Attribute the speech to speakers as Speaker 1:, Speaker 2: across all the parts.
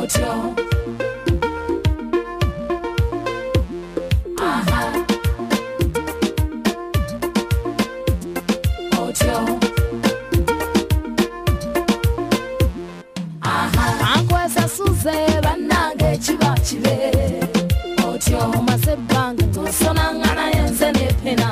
Speaker 1: otyo otyo ankwesa suze bannange kiba kibe otyo masebanga ngosonangana yenze nepena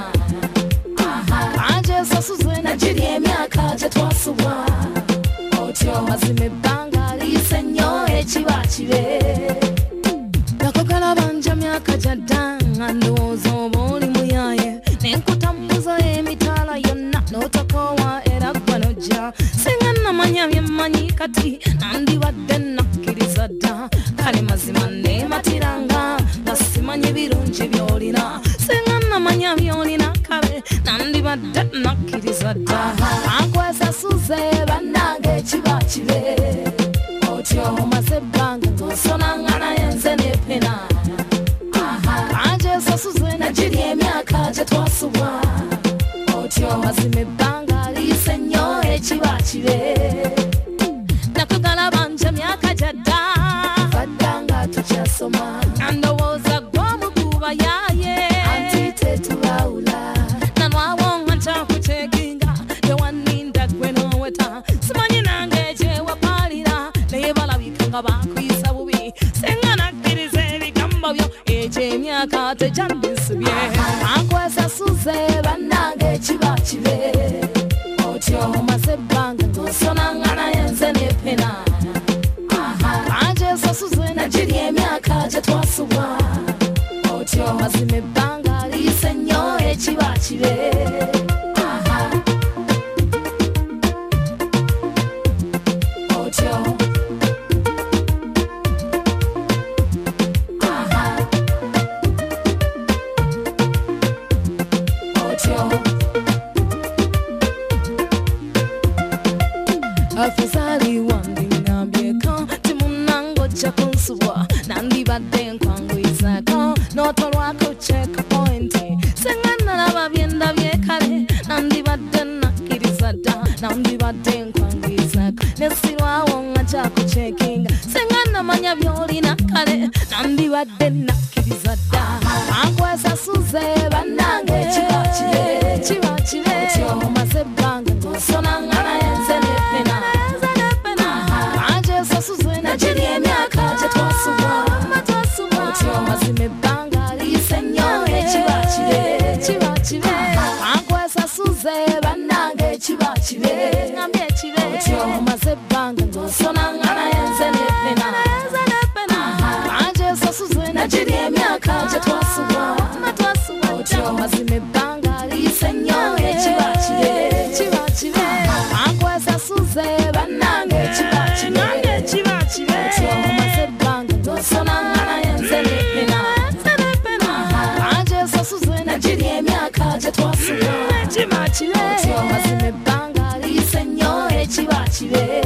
Speaker 1: anje sasuze najiri emyaka tetwasubwa otyo mazime banga lise nnyo ekiba kibe nakogala banja myaka jaddanga ndowooza oba oli muyaye nenkutambuza emitala yonna n'otokowa era gwa nojja singa namanya byemmanyi kati nandibadde nakkiriza dda kale mazima neematiranga nga simanyi birungi by'olina singa namanya by'olina kale nandibadde nakkiriza dda ankwesa suze bannange kiba kibe otyo maze ebbanga ng'osonangana yenze nepena anje sasuze najiri emyaka tetwasubwa otyo mazima ebbanga liyise nnyo ekiba kibe nakugala banja myaka jadda baddanga tukyasoma andowooza gw'omukuba yaye anti tetubawula nanwawo nga ntakuteginga tewaninda gwe n'oweta simanyi nange ekyewapaalira naye balabika nga bakuyisa bubi singa nakkiriza ebigambo byo ekyo emyaka tejandisibye ankwesa suze bannange kiba kibe otyo maze ebbanga ng'osonangana yenze nepena anje sasuze najiri emyaka tetwasubwa otyo mazima ebbanga liyise nnyo ekiba kibe otyo afisali wandinambyeko timunangojja kunsubwa nandibadde nkwanguyizako n'otolwako checkpointi senga nalaba byendabye kale nandibadde nakkiriza dda nandibadde nkwanguyizako nesirwawo nga kyakucekinga senga namanya by'olina kale nandibadde nakkiriza dda ankwesa suze bannange kiba kibe otyo maze ebbanga ng'osonangana yenze nepena anje sasuze najiri emyaka tetwasubwa otyo mazima ebbanga liyise nnyo ekiba kibe ankwesa suze bannange kiba kibe otyo maze ebbanga ng'osonangana yenze nepena anje sasuze najiri emyaka tetwasubwa otyo mazima ebbanga liyise nnyo ekiba kibe ankwesa suze bannange kiba kibe otyo maze ebbanga ng'osonangana yenze nepena anje sasuze najiri emyaka tetwasubwa otyo mazima ebbanga liyise nnyo ekiba kibe